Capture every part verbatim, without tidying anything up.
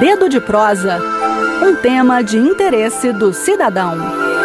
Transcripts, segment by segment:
Dedo de Prosa, um tema de interesse do cidadão.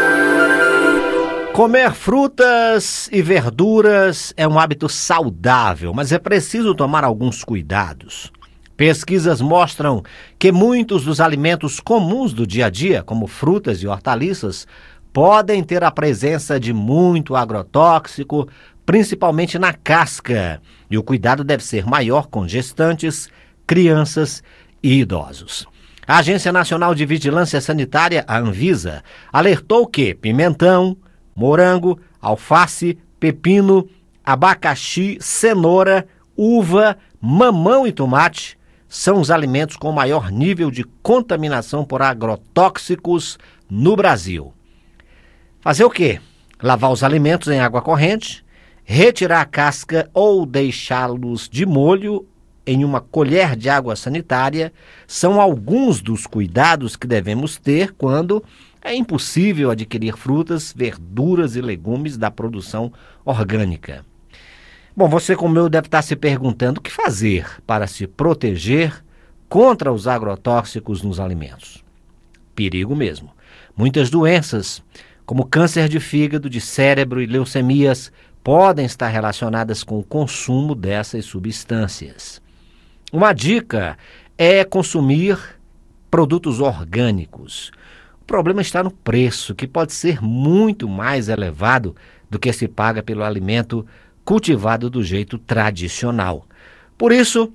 Comer frutas e verduras é um hábito saudável, mas é preciso tomar alguns cuidados. Pesquisas mostram que muitos dos alimentos comuns do dia a dia, como frutas e hortaliças, podem ter a presença de muito agrotóxico, principalmente na casca. E o cuidado deve ser maior com gestantes, crianças e idosos. A Agência Nacional de Vigilância Sanitária, a Anvisa, alertou que pimentão, morango, alface, pepino, abacaxi, cenoura, uva, mamão e tomate são os alimentos com maior nível de contaminação por agrotóxicos no Brasil. Fazer o quê? Lavar os alimentos em água corrente, retirar a casca ou deixá-los de molho em uma colher de água sanitária são alguns dos cuidados que devemos ter quando é impossível adquirir frutas, verduras e legumes da produção orgânica. Bom, você como eu deve estar se perguntando o que fazer para se proteger contra os agrotóxicos nos alimentos. Perigo mesmo. Muitas doenças, como câncer de fígado, de cérebro e leucemias, podem estar relacionadas com o consumo dessas substâncias. Uma dica é consumir produtos orgânicos. O problema está no preço, que pode ser muito mais elevado do que se paga pelo alimento cultivado do jeito tradicional. Por isso,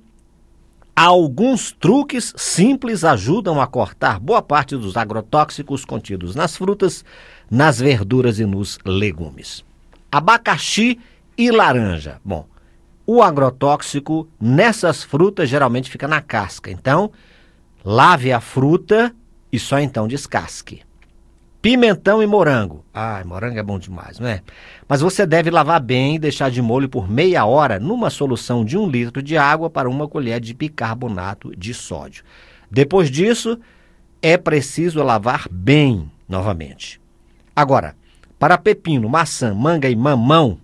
alguns truques simples ajudam a cortar boa parte dos agrotóxicos contidos nas frutas, nas verduras e nos legumes. Abacaxi e laranja. Bom, o agrotóxico nessas frutas geralmente fica na casca. Então, lave a fruta e só então descasque. Pimentão e morango. Ai, morango é bom demais, não é? Mas você deve lavar bem e deixar de molho por meia hora numa solução de um litro de água para uma colher de bicarbonato de sódio. Depois disso, é preciso lavar bem novamente. Agora, para pepino, maçã, manga e mamão,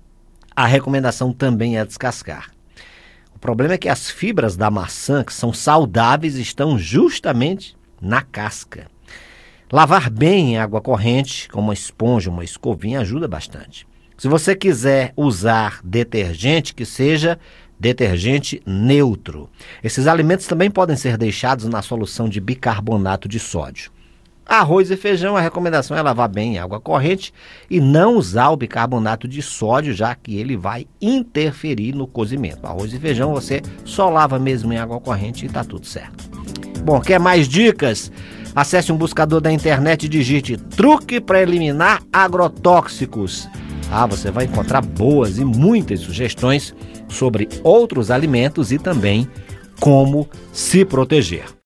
a recomendação também é descascar. O problema é que as fibras da maçã, que são saudáveis, estão justamente na casca. Lavar bem em água corrente, com uma esponja, uma escovinha, ajuda bastante. Se você quiser usar detergente, que seja detergente neutro. Esses alimentos também podem ser deixados na solução de bicarbonato de sódio. Arroz e feijão, a recomendação é lavar bem em água corrente e não usar o bicarbonato de sódio, já que ele vai interferir no cozimento. Arroz e feijão você só lava mesmo em água corrente e está tudo certo. Bom, quer mais dicas? Acesse um buscador da internet e digite truque para eliminar agrotóxicos. Ah, você vai encontrar boas e muitas sugestões sobre outros alimentos e também como se proteger.